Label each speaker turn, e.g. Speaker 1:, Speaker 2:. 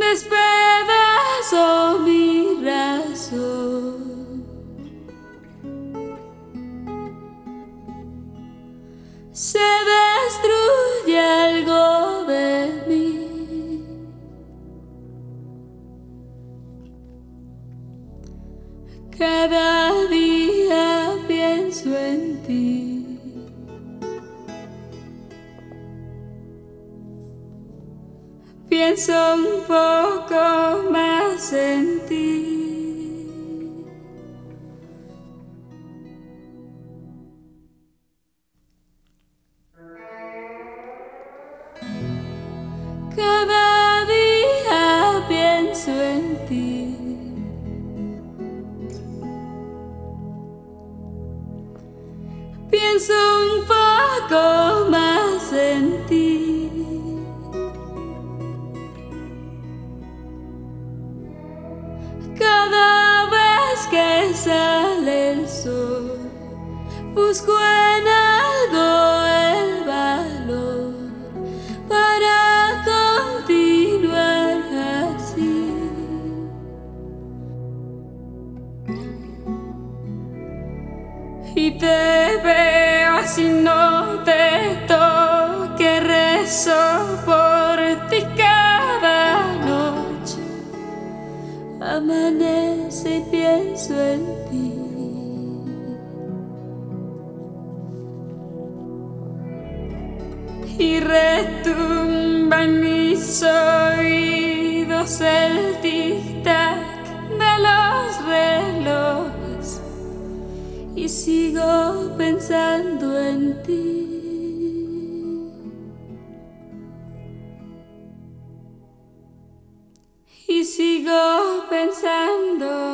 Speaker 1: despedazo mi razón. Se destruye algo de mí. Cada día pienso en ti. Pienso un poco más en ti. Cada día pienso en ti. Pienso un poco más en ti. Cada vez que sale el sol, busco en algo el valor para continuar así. Y te veo así, no te toque, rezo por ti cada noche. Amanece y pienso en ti. Y retumba en mis oídos el tic-tac de los relojes. Y sigo pensando en ti. Y sigo pensando